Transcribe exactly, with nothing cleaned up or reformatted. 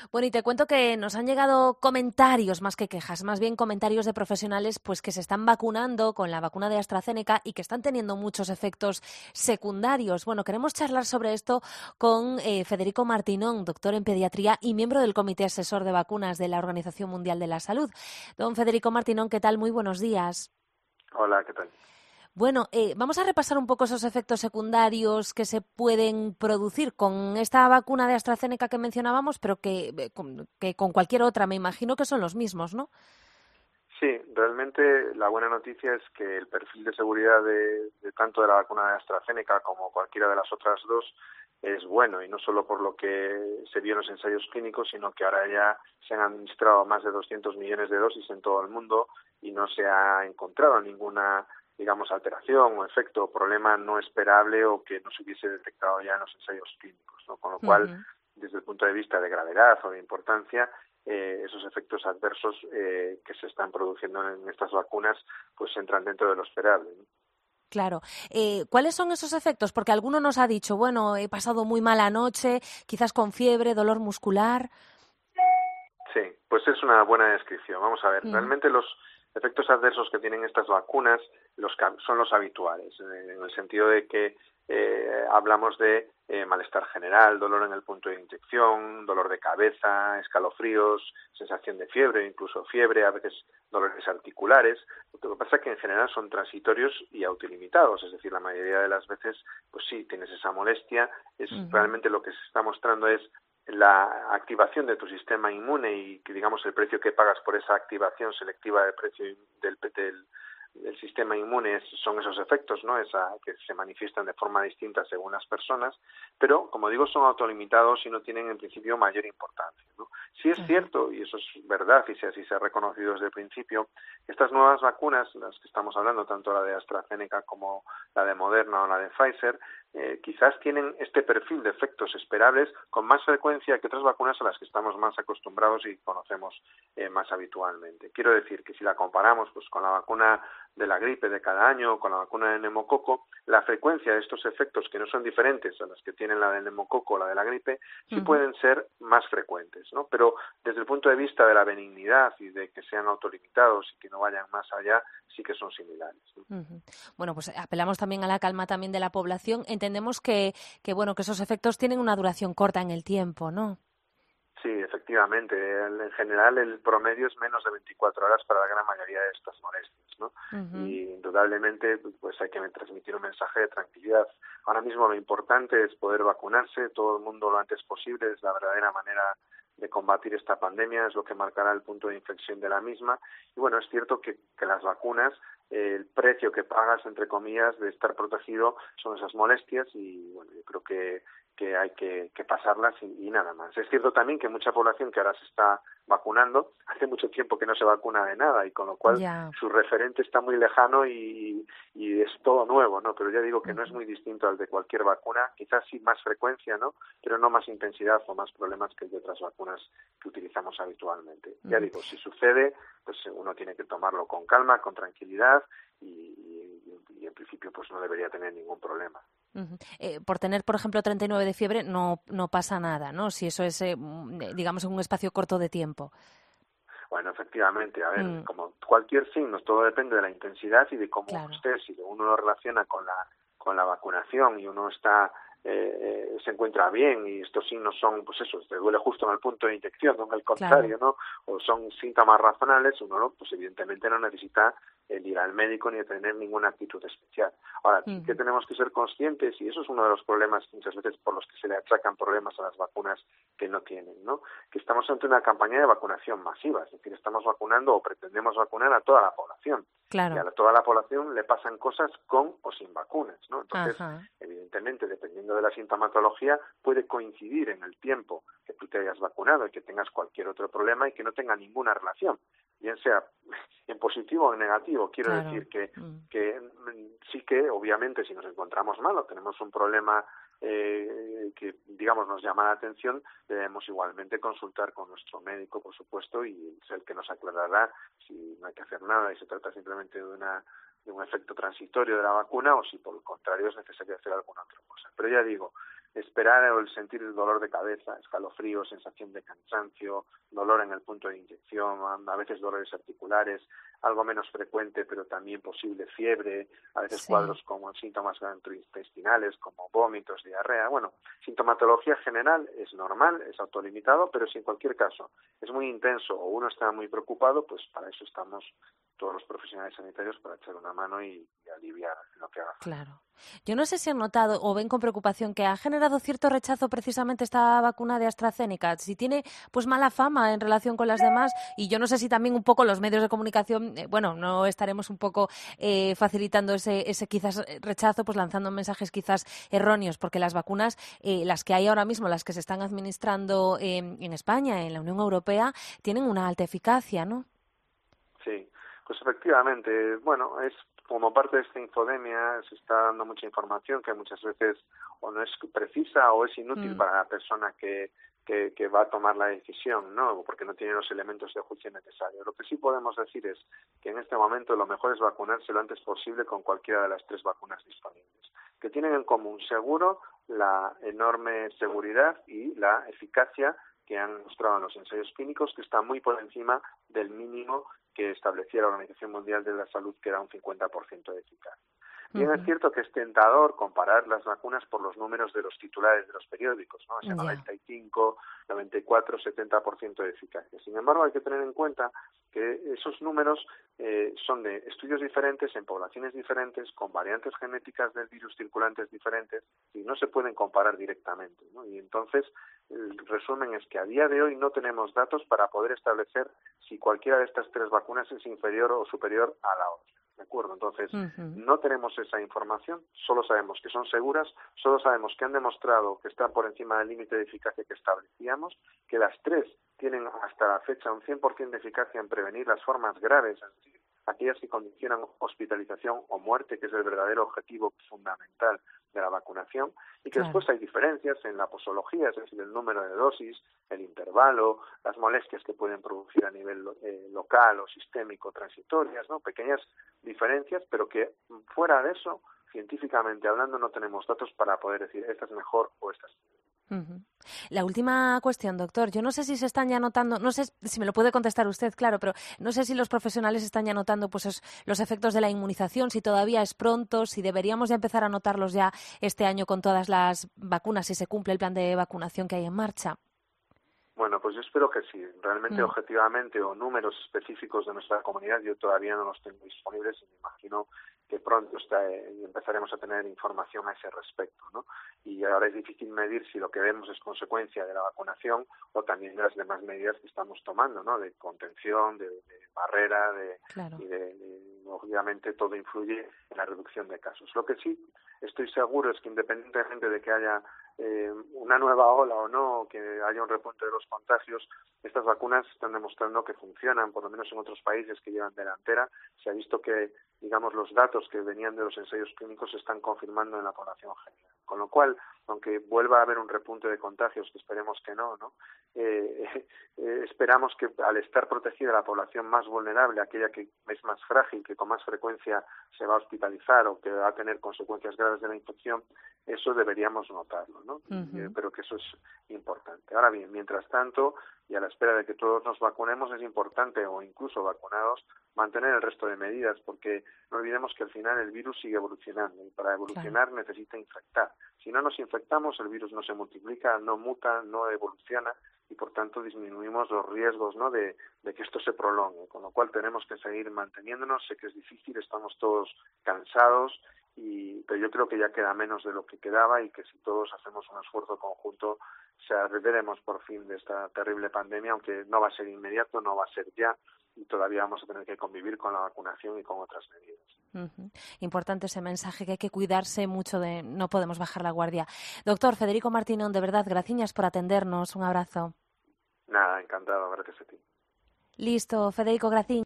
Bueno, y te cuento que nos han llegado comentarios más que quejas, más bien comentarios de profesionales pues que se están vacunando con la vacuna de AstraZeneca y que están teniendo muchos efectos secundarios. Bueno, queremos charlar sobre esto con eh, Federico Martinón, doctor en pediatría y miembro del Comité Asesor de Vacunas de la Organización Mundial de la Salud. Don Federico Martinón, ¿qué tal? Muy buenos días. Hola, ¿qué tal? Bueno, eh, vamos a repasar un poco esos efectos secundarios que se pueden producir con esta vacuna de AstraZeneca que mencionábamos, pero que, eh, con, que con cualquier otra me imagino que son los mismos, ¿no? Sí, realmente la buena noticia es que el perfil de seguridad de, de tanto de la vacuna de AstraZeneca como cualquiera de las otras dos es bueno, y no solo por lo que se vio en los ensayos clínicos, sino que ahora ya se han administrado más de doscientos millones de dosis en todo el mundo y no se ha encontrado ninguna, digamos, alteración o efecto o problema no esperable o que no se hubiese detectado ya en los ensayos clínicos, ¿no? Con lo cual, Uh-huh. desde el punto de vista de gravedad o de importancia, eh, esos efectos adversos eh, que se están produciendo en estas vacunas pues entran dentro de lo esperable, ¿no? Claro. Eh, ¿Cuáles son esos efectos? Porque alguno nos ha dicho, bueno, he pasado muy mala noche, quizás con fiebre, dolor muscular. Sí, pues es una buena descripción. Vamos a ver, Uh-huh. realmente los efectos adversos que tienen estas vacunas los son los habituales, en el sentido de que eh, hablamos de eh, malestar general, dolor en el punto de inyección, dolor de cabeza, escalofríos, sensación de fiebre, incluso fiebre, a veces dolores articulares. Lo que pasa es que en general son transitorios y autolimitados, es decir, la mayoría de las veces, pues sí, tienes esa molestia. Es Uh-huh. realmente lo que se está mostrando es la activación de tu sistema inmune y que digamos el precio que pagas por esa activación selectiva del precio del, del, del sistema inmune es, son esos efectos, ¿no? Esa, que se manifiestan de forma distinta según las personas, pero como digo son autolimitados y no tienen en principio mayor importancia, ¿no? Sí es Uh-huh. cierto, y eso es verdad y si así se ha reconocido desde el principio, estas nuevas vacunas, las que estamos hablando, tanto la de AstraZeneca como la de Moderna o la de Pfizer, Eh, quizás tienen este perfil de efectos esperables con más frecuencia que otras vacunas a las que estamos más acostumbrados y conocemos eh, más habitualmente. Quiero decir que si la comparamos pues con la vacuna de la gripe de cada año, con la vacuna de neumococo, la frecuencia de estos efectos, que no son diferentes a las que tienen la del neumococo o la de la gripe, sí Uh-huh. pueden ser más frecuentes, ¿no? Pero desde el punto de vista de la benignidad y de que sean autolimitados y que no vayan más allá, sí que son similares, ¿no? Uh-huh. Bueno, pues apelamos también a la calma también de la población. Entendemos que, que bueno, que esos efectos tienen una duración corta en el tiempo, ¿no? Sí, efectivamente. En general, el promedio es menos de veinticuatro horas para la gran mayoría de estas molestias, ¿no? Uh-huh. Y indudablemente, pues hay que transmitir un mensaje de tranquilidad. Ahora mismo lo importante es poder vacunarse, todo el mundo lo antes posible, es la verdadera manera de combatir esta pandemia, es lo que marcará el punto de inflexión de la misma. Y bueno, es cierto que, que las vacunas, eh, el precio que pagas, entre comillas, de estar protegido son esas molestias y bueno, yo creo que que hay que, que pasarlas y, y nada más. Es cierto también que mucha población que ahora se está vacunando, hace mucho tiempo que no se vacuna de nada y con lo cual Ya. su referente está muy lejano y, y es todo nuevo, ¿no? Pero ya digo que no es Uh-huh. muy distinto al de cualquier vacuna, quizás sí más frecuencia, ¿no? Pero no más intensidad o más problemas que el de otras vacunas que utilizamos habitualmente. Ya Uh-huh. digo, si sucede, pues uno tiene que tomarlo con calma, con tranquilidad y, y, y en principio pues no debería tener ningún problema. Uh-huh. Eh, por tener, por ejemplo, treinta y nueve de fiebre no, no pasa nada, ¿no? Si eso es, eh, digamos, en un espacio corto de tiempo. Bueno, efectivamente, a ver, Mm, como cualquier signo, todo depende de la intensidad y de cómo uno claro. esté. Si uno lo relaciona con la con la vacunación y uno está eh, eh, se encuentra bien y estos signos son, pues eso, te duele justo en el punto de inyección, no en el Claro. contrario, ¿no? O son síntomas razonables, uno no, pues evidentemente no necesita el ir al médico ni tener ninguna actitud especial. Ahora, sí que Uh-huh. tenemos que ser conscientes, y eso es uno de los problemas muchas veces por los que se le achacan problemas a las vacunas que no tienen, ¿no? Que estamos ante una campaña de vacunación masiva, es decir, estamos vacunando o pretendemos vacunar a toda la población. Y a Claro. la, toda la población le pasan cosas con o sin vacunas, ¿no? Entonces, Ajá. evidentemente, dependiendo de la sintomatología, puede coincidir en el tiempo que tú te hayas vacunado y que tengas cualquier otro problema y que no tenga ninguna relación, bien sea en positivo o en negativo. Quiero Claro. decir que, Mm. que sí que, obviamente, si nos encontramos mal o tenemos un problema eh, que, digamos, nos llama la atención, debemos igualmente consultar con nuestro médico, por supuesto, y es el que nos aclarará si no hay que hacer nada y se trata simplemente de una de un efecto transitorio de la vacuna o si por el contrario es necesario hacer alguna otra cosa. Pero ya digo, esperar o el sentir el dolor de cabeza, escalofrío, sensación de cansancio, dolor en el punto de inyección, a veces dolores articulares, algo menos frecuente pero también posible fiebre, a veces Sí. cuadros como síntomas gastrointestinales como vómitos, diarrea. Bueno, sintomatología general es normal, es autolimitado, pero si en cualquier caso es muy intenso o uno está muy preocupado, pues para eso estamos todos los profesionales sanitarios para echar una mano y, y aliviar en lo que haga falta. Claro. Yo no sé si han notado o ven con preocupación que ha generado cierto rechazo precisamente esta vacuna de AstraZeneca, si tiene pues mala fama en relación con las demás, y yo no sé si también un poco los medios de comunicación, eh, bueno, no estaremos un poco eh, facilitando ese, ese quizás rechazo, pues lanzando mensajes quizás erróneos, porque las vacunas, eh, las que hay ahora mismo, las que se están administrando eh, en España, en la Unión Europea, tienen una alta eficacia, ¿no? Sí, pues efectivamente, bueno, es como parte de esta infodemia, se está dando mucha información que muchas veces o no es precisa o es inútil Mm. para la persona que, que, que va a tomar la decisión, ¿no? Porque no tiene los elementos de juicio necesarios. Lo que sí podemos decir es que en este momento lo mejor es vacunarse lo antes posible con cualquiera de las tres vacunas disponibles, que tienen en común seguro la enorme seguridad y la eficacia que han mostrado en los ensayos clínicos, que está muy por encima del mínimo que establecía la Organización Mundial de la Salud, que era un cincuenta por ciento de eficacia. Bien, Uh-huh. es cierto que es tentador comparar las vacunas por los números de los titulares de los periódicos, ¿no? Ese Ya. noventa y cinco, noventa y cuatro, setenta por ciento de eficacia. Sin embargo, hay que tener en cuenta que esos números eh, son de estudios diferentes, en poblaciones diferentes, con variantes genéticas del virus circulantes diferentes, y no se pueden comparar directamente, ¿no? Y entonces, el resumen es que a día de hoy no tenemos datos para poder establecer si cualquiera de estas tres vacunas es inferior o superior a la otra. ¿De acuerdo? Entonces, Uh-huh. no tenemos esa información, solo sabemos que son seguras, solo sabemos que han demostrado que están por encima del límite de eficacia que establecíamos, que las tres tienen hasta la fecha un cien por ciento de eficacia en prevenir las formas graves, es decir, aquellas que condicionan hospitalización o muerte, que es el verdadero objetivo fundamental de la vacunación, y que Claro. después hay diferencias en la posología, es decir, el número de dosis, el intervalo, las molestias que pueden producir a nivel eh, local o sistémico transitorias, ¿no? Pequeñas diferencias, pero que fuera de eso, científicamente hablando, no tenemos datos para poder decir esta es mejor o esta es peor. Uh-huh. La última cuestión, doctor. Yo no sé si se están ya notando, no sé si me lo puede contestar usted, claro, pero no sé si los profesionales están ya notando pues es, los efectos de la inmunización, si todavía es pronto, si deberíamos ya empezar a notarlos ya este año con todas las vacunas, si se cumple el plan de vacunación que hay en marcha. Bueno, pues yo espero que sí. Realmente, Mm. objetivamente, o números específicos de nuestra comunidad, yo todavía no los tengo disponibles y me imagino que pronto está, eh, empezaremos a tener información a ese respecto, ¿no? Y ahora es difícil medir si lo que vemos es consecuencia de la vacunación o también de las demás medidas que estamos tomando, ¿no? De contención, de, de barrera, de, Claro. y de, de, obviamente todo influye en la reducción de casos. Lo que sí estoy seguro es que independientemente de que haya eh, una nueva ola o no, o que haya un repunte de los contagios, estas vacunas están demostrando que funcionan, por lo menos en otros países que llevan delantera. Se ha visto que, digamos, los datos que venían de los ensayos clínicos se están confirmando en la población general. Con lo cual, aunque vuelva a haber un repunte de contagios, que esperemos que no, ¿no? Eh, eh, esperamos que al estar protegida la población más vulnerable, aquella que es más frágil, que con más frecuencia se va a hospitalizar o que va a tener consecuencias graves de la infección, eso deberíamos notarlo, ¿no? Uh-huh. Y, eh, pero que eso es importante. Ahora bien, mientras tanto, y a la espera de que todos nos vacunemos, es importante, o incluso vacunados, mantener el resto de medidas, porque no olvidemos que al final el virus sigue evolucionando y para evolucionar claro. necesita infectar. Si no nos infectamos, el virus no se multiplica, no muta, no evoluciona y por tanto disminuimos los riesgos, ¿no?, de, de que esto se prolongue, con lo cual tenemos que seguir manteniéndonos. Sé que es difícil, estamos todos cansados, y pero yo creo que ya queda menos de lo que quedaba y que si todos hacemos un esfuerzo conjunto saldremos por fin de esta terrible pandemia, aunque no va a ser inmediato, no va a ser ya, y todavía vamos a tener que convivir con la vacunación y con otras medidas. Uh-huh. Importante ese mensaje, que hay que cuidarse mucho, de no podemos bajar la guardia. Doctor Federico Martínón, de verdad, gracias por atendernos. Un abrazo. Nada, encantado, gracias a ti. Listo, Federico, gracias.